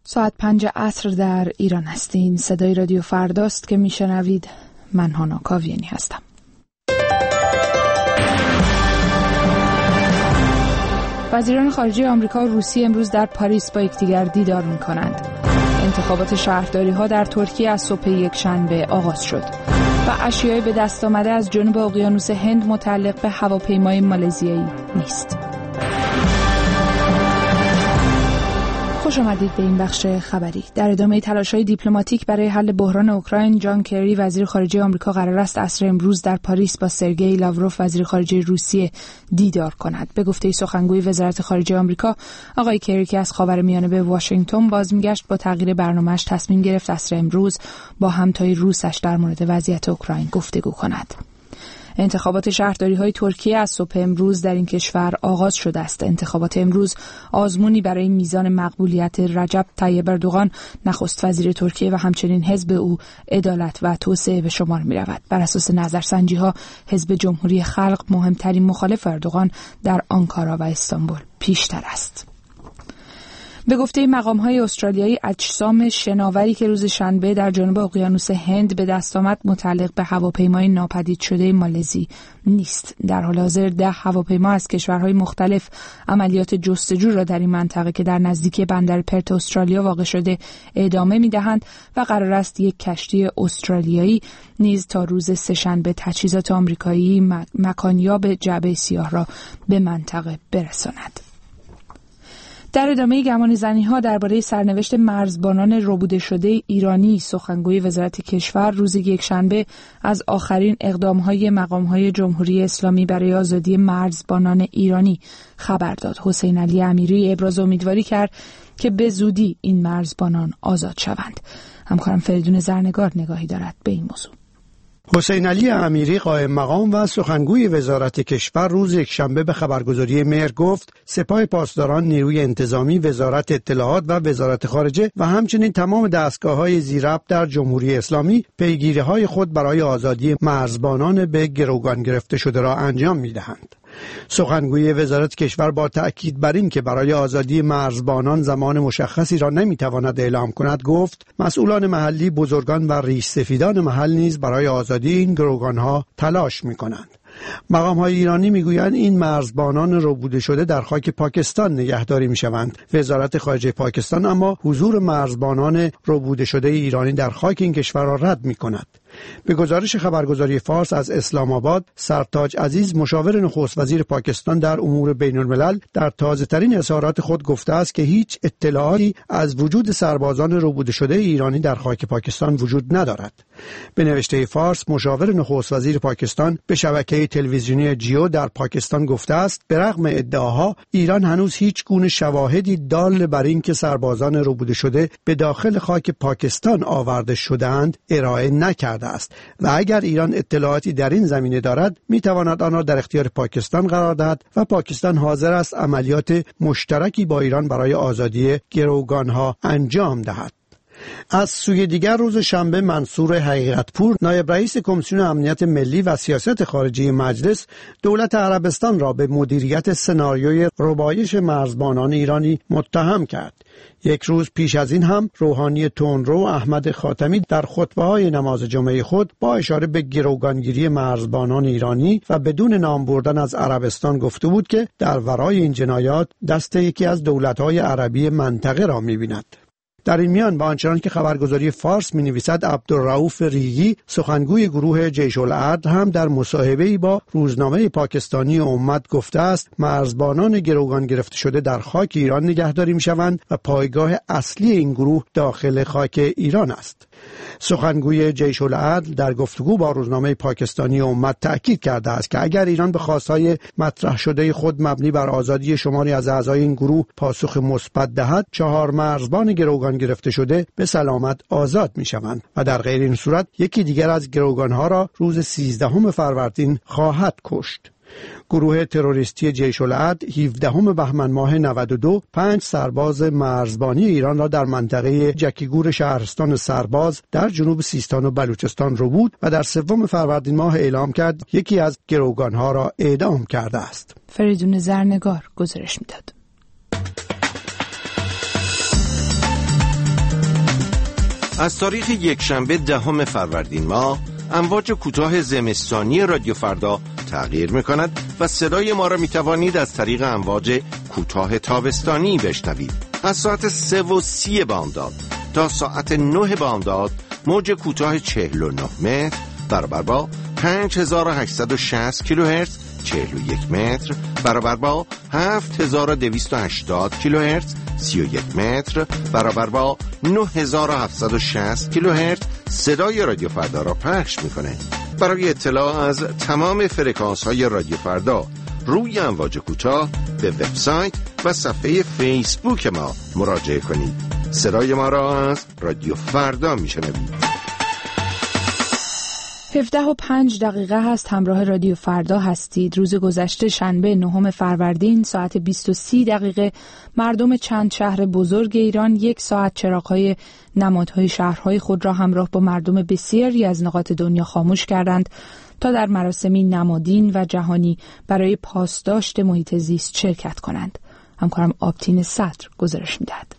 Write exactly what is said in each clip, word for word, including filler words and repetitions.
ساعت پنج عصر در ایران هستین. صدای رادیو فرداست که میشنوید. من هانا کاویانی هستم. وزیران خارجه آمریکا و روسیه امروز در پاریس با یکدیگر دیدار می‌کنند. انتخابات شهرداری‌ها در ترکیه از صبح یکشنبه آغاز شد و اشیای به دست آمده از جنوب اقیانوس هند متعلق به هواپیمای مالزیایی نیست. خوش آمدید به این بخش خبری. در ادامه تلاش‌های دیپلماتیک برای حل بحران اوکراین، جان کری وزیر خارجه آمریکا قرار است عصر امروز در پاریس با سرگئی لاوروف وزیر خارجه روسیه دیدار کند. به گفته سخنگوی وزارت خارجه آمریکا، آقای کری که از خاورمیانه به واشنگتن باز میگشت، با تغییر برنامه‌اش تصمیم گرفت عصر امروز با همتای روسش در مورد وضعیت اوکراین گفتگو کند. انتخابات شهرداری‌های ترکیه از صبح امروز در این کشور آغاز شده است. انتخابات امروز آزمونی برای میزان مقبولیت رجب طیب اردوغان نخست وزیر ترکیه و همچنین حزب او عدالت و توسعه به شمار می‌رود. بر اساس نظرسنجی‌ها حزب جمهوری خلق مهمترین مخالف اردوغان در آنکارا و استانبول پیشتر است. به گفته مقام‌های استرالیایی، اجسام شناوری که روز شنبه در جنوب اقیانوس هند به دست آمد متعلق به هواپیمای ناپدید شده مالزی نیست. در حال حاضر ده هواپیما از کشورهای مختلف عملیات جستجو را در این منطقه که در نزدیکی بندر پرت استرالیا واقع شده ادامه می‌دهند و قرار است یک کشتی استرالیایی نیز تا روز سه‌شنبه تجهیزات آمریکایی مکانیاب جعبه سیاه را به منطقه برساند. در ادامه گمانه‌زنی‌ها درباره سرنوشت مرزبانان ربوده شده ایرانی، سخنگوی وزارت کشور روز یکشنبه از آخرین اقدام‌های مقام‌های جمهوری اسلامی برای آزادی مرزبانان ایرانی خبر داد. حسین علی امیری ابراز امیدواری کرد که به زودی این مرزبانان آزاد شوند. همکارم فریدون زرنگار نگاهی دارد به این موضوع. حسین علی امیری قائم مقام و سخنگوی وزارت کشور روز یکشنبه به خبرگزاری مهر گفت سپاه پاسداران، نیروی انتظامی، وزارت اطلاعات و وزارت خارجه و همچنین تمام دستگاه‌های ذی‌ربط در جمهوری اسلامی پیگیری‌های خود برای آزادی مرزبانان به گروگان گرفته شده را انجام می‌دهند. سخنگوی وزارت کشور با تأکید بر این که برای آزادی مرزبانان زمان مشخصی را نمیتواند اعلام کند گفت مسئولان محلی، بزرگان و ریش سفیدان محل نیز برای آزادی این گروگانها تلاش میکنند. مقام‌های ایرانی میگویند این مرزبانان ربوده شده در خاک پاکستان نگهداری میشوند. وزارت خارجه پاکستان اما حضور مرزبانان ربوده شده ایرانی در خاک این کشور را رد میکند. به گزارش خبرگزاری فارس از اسلام آباد، سرتاج عزیز مشاور نخست وزیر پاکستان در امور بین الملل در تازه‌ترین اظهارات خود گفته است که هیچ اطلاعاتی از وجود سربازان ربوده شده ایرانی در خاک پاکستان وجود ندارد. به نوشته فارس، مشاور نخست وزیر پاکستان به شبکه تلویزیونی جیو در پاکستان گفته است به رغم ادعاها ایران هنوز هیچ گونه شواهدی دال بر این که سربازان ربوده شده به داخل خاک پاکستان آورده شده‌اند ارائه نکرده است و اگر ایران اطلاعاتی در این زمینه دارد میتواند آن را در اختیار پاکستان قرار دهد و پاکستان حاضر است عملیات مشترکی با ایران برای آزادی گروگانها انجام دهد. از سوی دیگر روز شنبه منصور حقیقتپور، نایب رئیس کمیسیون امنیت ملی و سیاست خارجی مجلس، دولت عربستان را به مدیریت سناریوی ربایش مرزبانان ایرانی متهم کرد. یک روز پیش از این هم روحانی تندرو احمد خاتمی در خطبه‌های نماز جمعه خود با اشاره به گروگانگیری مرزبانان ایرانی و بدون نام بردن از عربستان گفته بود که در ورای این جنایات دست یکی از دولت‌های عربی منطقه را می‌بیند. در این میان با آنچنان که خبرگزاری فارس می‌نویسد، عبدالرؤوف ریگی سخنگوی گروه جیش العدل هم در مصاحبه‌ای با روزنامه پاکستانی امت گفته است مرزبانان گروگان گرفته شده در خاک ایران نگهداری می‌شوند و پایگاه اصلی این گروه داخل خاک ایران است. سخنگوی جیش العدل در گفتگو با روزنامه پاکستانی امت تأکید کرده است که اگر ایران به خواستهای مطرح شده خود مبنی بر آزادی شماری از اعضای این گروه پاسخ مثبت دهد، چهار مرزبان گروگان گرفته شده به سلامت آزاد می شوند و در غیر این صورت یکی دیگر از گروگانها را روز سیزدهم فروردین خواهد کشت. گروه تروریستی جیش العدل هفدهم بهمن ماه نود و دو پنج سرباز مرزبانی ایران را در منطقه جکیگور شهرستان سرباز در جنوب سیستان و بلوچستان ربود و در سوم فروردین ماه اعلام کرد یکی از گروگانها را اعدام کرده است. فریدون زرنگار گزارش میداد. از تاریخ یکشنبه دهم فروردین ماه امواج کوتاه زمستانی رادیو فردا تغییر می‌کند و صدای ما را می‌توانید از طریق امواج کوتاه تابستانی بشنوید. از ساعت سه و سی بامداد تا ساعت نه بامداد موج کوتاه چهل و نه متر برابر با پنج هزار و هشتصد و شصت کیلوهرتز چهل و یک متر برابر با هفت هزار و دویست و هشتاد کیلوهرتز سی و یک متر برابر با نه هزار و هفتصد و شصت کیلوهرتز صدای رادیو فردا را پخش می‌کنه. برای اطلاع از تمام فرکانس‌های رادیو فردا روی امواج کوتاه به وبسایت و صفحه فیسبوک ما مراجعه کنید. صدای ما را از رادیو فردا میشنوید. هفده و پنج دقیقه هست همراه رادیو فردا هستید. روز گذشته شنبه نهم فروردین ساعت بیست و سی دقیقه مردم چند شهر بزرگ ایران یک ساعت چراغ‌های نمادهای شهرهای خود را همراه با مردم بسیاری از نقاط دنیا خاموش کردند تا در مراسمی نمادین و جهانی برای پاسداشت محیط زیست شرکت کنند. همکارم آبتین صدر گزارش می‌دهد.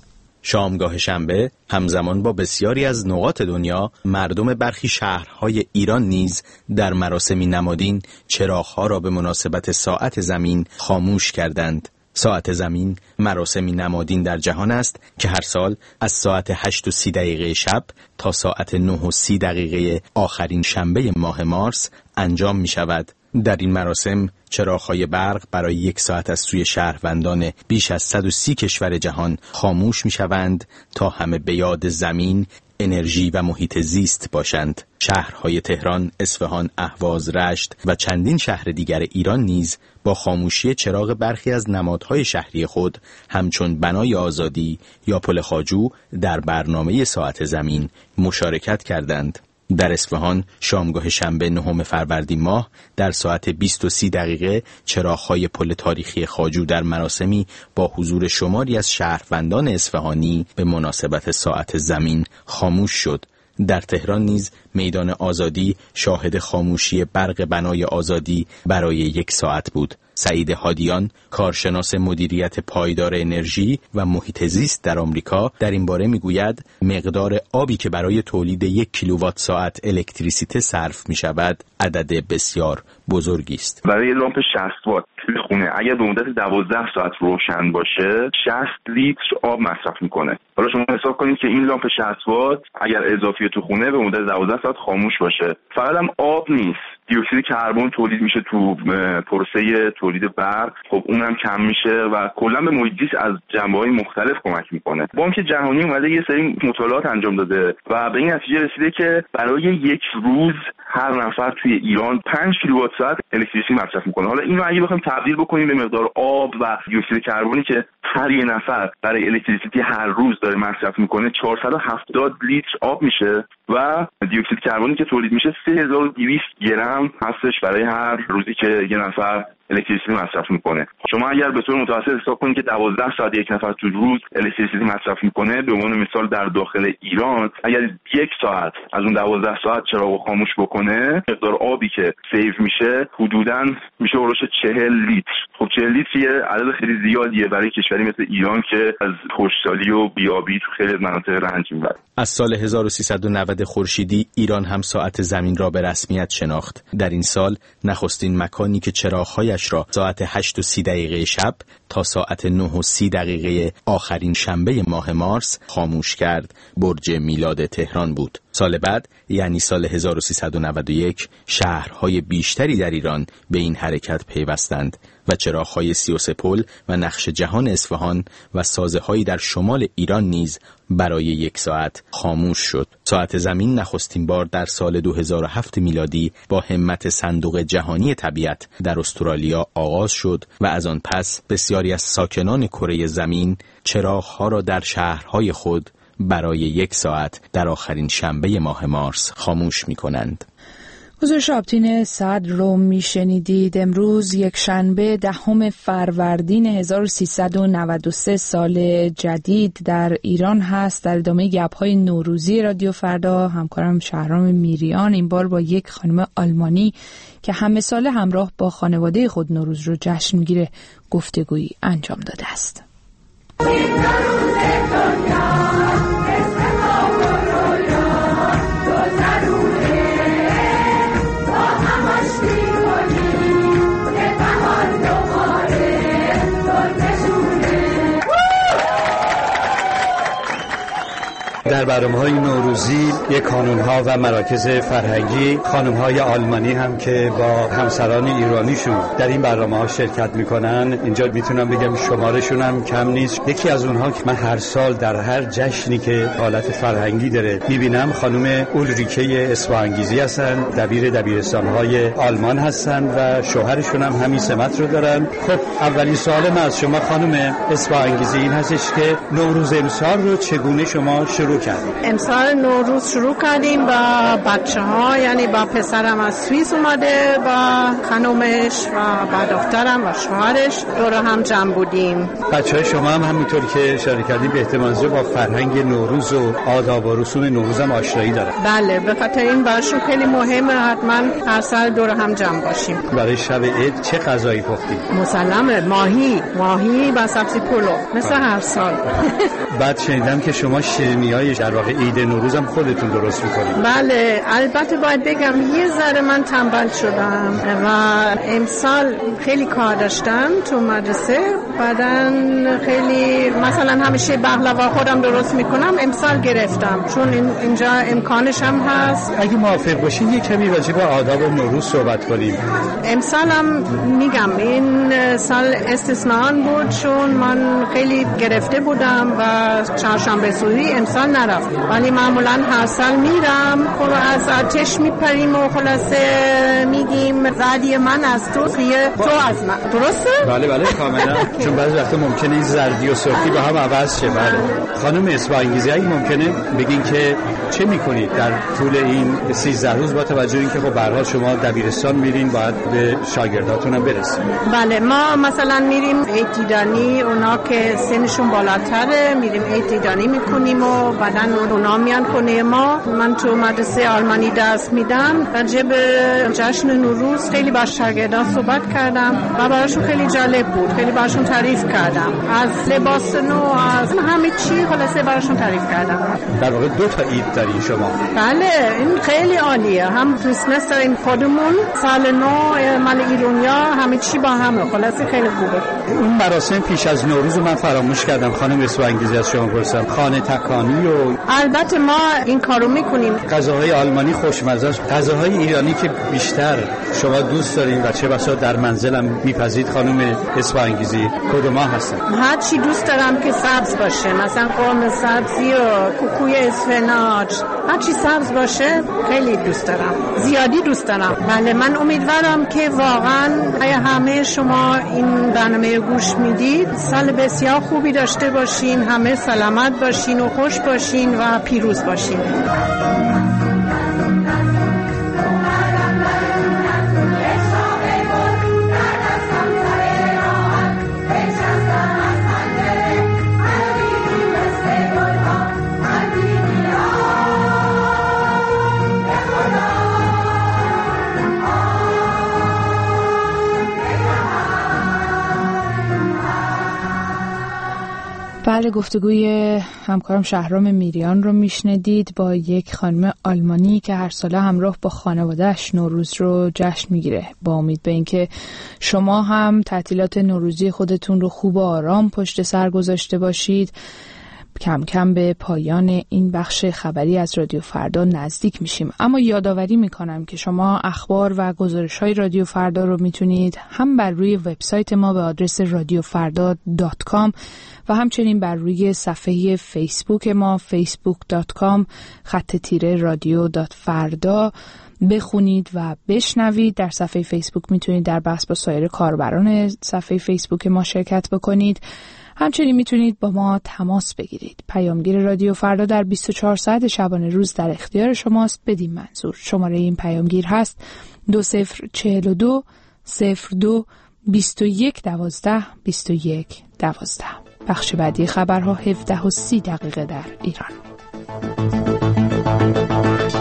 شامگاه شنبه همزمان با بسیاری از نقاط دنیا مردم برخی شهرهای ایران نیز در مراسمی نمادین چراغ‌ها را به مناسبت ساعت زمین خاموش کردند. ساعت زمین مراسمی نمادین در جهان است که هر سال از ساعت هشت و سی دقیقه شب تا ساعت نه و سی دقیقه آخرین شنبه ماه مارس انجام می شود. در این مراسم چراغ‌های برق برای یک ساعت از سوی شهروندان بیش از صد و سی کشور جهان خاموش می‌شوند تا همه به یاد زمین، انرژی و محیط زیست باشند. شهرهای تهران، اصفهان، اهواز، رشت و چندین شهر دیگر ایران نیز با خاموشی چراغ برخی از نمادهای شهری خود همچون بنای آزادی یا پل خواجو در برنامه ساعت زمین مشارکت کردند. در اصفهان شامگاه شنبه نهم فروردین ماه در ساعت بیست و سی دقیقه چراغ‌های پل تاریخی خواجو در مراسمی با حضور شماری از شهروندان اصفهانی به مناسبت ساعت زمین خاموش شد. در تهران نیز میدان آزادی شاهد خاموشی برق بنای آزادی برای یک ساعت بود. سعید هادیان، کارشناس مدیریت پایدار انرژی و محیط زیست در آمریکا، در این باره میگوید مقدار آبی که برای تولید یک کیلووات ساعت الکتریسیته صرف می شود عدد بسیار بزرگی است. برای لامپ شصت وات توی خونه اگر به مدت دوازده ساعت روشن باشه شصت لیتر آب مصرف میکنه. حالا شما حساب کنید که این لامپ شصت وات اگر اضافی تو خونه به مدت دوازده ساعت خاموش باشه. فقط هم آب نیست، دیوکسید کربن تولید میشه تو پروسه تولید برق، خب اونم کم میشه و کلا به محیط زیست از جنبه‌های مختلف کمک میکنه. بانک جهانی اومده یه سری مطالعات انجام داده و به این نتیجه رسیده که برای یک روز هر نفر توی ایران پنج کیلووات ساعت الکتریسیته مصرف میکنه. حالا اینو اگه بخوایم تبدیل بکنیم به مقدار آب و دیوکسید کربنی که هر یه نفر برای الکتریسیته هر روز داره مصرف میکنه چهارصد و هفتاد لیتر آب میشه و دیوکسید کربنی که تولید میشه سه هزار و دویست گرم هستش برای هر روزی که یه نفر الکتریسیته مصرف میکنه. شما اگر به طور متوسط حساب کنید که دوازده ساعت یک نفر تو روز الکتریسیته مصرف میکنه، به عنوان مثال در داخل ایران اگر یک ساعت از اون دوازده ساعت چراغو خاموش بکنه، مقدار آبی که سیو میشه حدوداً میشه اولش چهل لیتر. خب چهل لیتر یه عدد خیلی زیادیه برای کشوری مثل ایران که از خشکسالی و بیابی تو خیلی مناطق رنج میبره. از سال هزار و سیصد و نود خورشیدی ایران هم ساعت زمین را به رسمیت شناخت. در این سال نخستین مکانی که چراغ‌هایش را ساعت هشت و سی دقیقه شب تا ساعت نه و سی دقیقه آخرین شنبه ماه مارس خاموش کرد برج میلاد تهران بود. سال بعد یعنی سال هزار و سیصد و نود و یک شهرهای بیشتری در ایران به این حرکت پیوستند و چراغ‌های سی و سه پل و نقش جهان اصفهان و سازه‌هایی در شمال ایران نیز برای یک ساعت خاموش شد. ساعت زمین نخستین بار در سال دو هزار و هفت میلادی با همت صندوق جهانی طبیعت در استرالیا آغاز شد و از آن پس بسیاری از ساکنان کره زمین چراغ‌ها را در شهرهای خود برای یک ساعت در آخرین شنبه ماه مارس خاموش می‌کنند. گزارش آبتین صدر رو میشنیدید. امروز یک شنبه دهم فروردین هزار و سیصد و نود و سه سال جدید در ایران هست. در ادامه گپ‌های نوروزی رادیو فردا همکارم شهرام میریان این بار با یک خانم آلمانی که همه ساله همراه با خانواده خود نوروز رو جشن میگیره گفتگویی انجام داده است. در برنامه‌های نوروزی یک کانون‌ها و مراکز فرهنگی خانم‌های آلمانی هم که با همسران ایرانیشون در این برنامه‌ها شرکت می‌کنن، اینجا میتونم بگم شمارشون هم کم نیست. یکی از اونها که من هر سال در هر جشنی که حالت فرهنگی داره می‌بینم خانم اولریکه اصفهانگیزی هستن، دبیر دبیرستان‌های آلمان هستن و شوهرشون هم همین سمت رو دارن. خب اولین سوال من از شما خانم اصفهانگیزی این هستش که نوروز امسال رو چگونه شما شروع کردید؟ امسال نوروز شروع کردیم با بچه‌ها، یعنی با پسرم از سوئیس اومده با خانومش و با دخترم و شوهرش دور هم جمع بودیم. بچه‌های شما هم همینطور که اشاره کردید به احتمال زیاد با فرهنگ نوروز و آداب و رسوم نوروز هم آشنایی دارن. بله، به خاطر این براشون خیلی مهمه حتما هر سال دور هم جمع باشیم. برای شب عید چه غذایی پختید؟ مسلمه ماهی، ماهی با سبزی پلو مثل هر سال. بعد شنیدم که شما شیرینی‌های در واقع عید نوروز هم خودتون درست می‌کنید. بله، البته باید بگم یه ذره من تنبل شدم و امسال خیلی کار داشتم تو مدرسه، بعدن خیلی مثلا همیشه بقلوا خودم درست میکنم، امسال گرفتم چون این اینجا امکانش هم هست. اگه موافق باشین یک کمی راجع به آداب نوروز صحبت کنیم. امسال هم میگم این سال استثنان بود چون من خیلی گرفته بودم و چهارشنبه سوری امسال نرفت، ولی معمولا هر سال میرم. خب از آتش میپریم و خلاصه میگیم زدی من از تو خیه تو از من، درسته؟ بله بله کاملا. چون بعضی وقتا ممکنه این زردی و سرخی با هم عوض شه. بله. خانم اصفهانگیزی اگه ممکنه بگین که چه میکنید در طول این سیزده روز با توجه اینکه خب به هر حال شما دبیرستان میرین باید به شاگرداتون هم برسید. بله، ما مثلا میریم عید دیدنی، اونا که سنشون بالاتره میریم عید دیدنی میکنیم و بعدن اونا میان خونه ما. من تو مدرسه آلمانی درس میدم، راجع به جشن نوروز خیلی با شاگردان صحبت کردم و براشون خیلی جالب بود، خیلی براشون تعریف کردم از لباس نو، از همه چی خلاصه براشون تعریف کردم. در واقع دو تا عید دارین شما؟ بله، این خیلی عالیه. هم کریسمس داریم خودمون، سال نو مال ایرانیا، همه چی با همه، خلاصه خیلی خوبه. اون مراسم پیش از نوروز رو من فراموش کردم خانم اصفهانگیزی از شما پرسیدم. خانه تکانی و البته ما این کارو میکنیم. غذاهای آلمانی خوشمزه است، غذاهای ایرانی که بیشتر شما دوست دارین و چه بسا در منزلم میپزید خانم اصفهانگیزی کدوم هستن؟ هر چی دوست دارم که سبز باشه، مثلا قرمه سبزی و کوکوی اسفناج، هر چی سبز باشه خیلی دوست دارم، زیادی دوست دارم. بله، من امیدوارم که واقعا همه شما این برنامه گوش میدید سال بسیار خوبی داشته باشین، همه سلامت باشین و خوش باشین و پیروز باشین. بله، گفتگوی همکارم شهرام میریان رو میشنیدید با یک خانم آلمانی که هر ساله همراه با خانواده‌اش نوروز رو جشن میگیره، با امید به اینکه شما هم تعطیلات نوروزی خودتون رو خوب و آرام پشت سر گذاشته باشید. کم کم به پایان این بخش خبری از رادیو فردا نزدیک میشیم، اما یادآوری میکنم که شما اخبار و گزارش‌های رادیو فردا رو میتونید هم بر روی وبسایت ما به آدرس رادیو فردا دات کام و همچنین بر روی صفحه فیسبوک ما فیسبوک دات کام خط تیره رادیو دات فردا بخونید و بشنوید. در صفحه فیسبوک میتونید در بحث با سایر کاربران صفحه فیسبوک ما شرکت بکنید. همچنین میتونید با ما تماس بگیرید. پیامگیر رادیو فردا در بیست و چهار ساعت شبانه روز در اختیار شماست. بدین منظور شماره این پیامگیر هست دو صفر چهل و دو صفر دو بیست و یک دوازده بیست و یک دوازده. بخش بعدی خبرها هفده و سی دقیقه در ایران.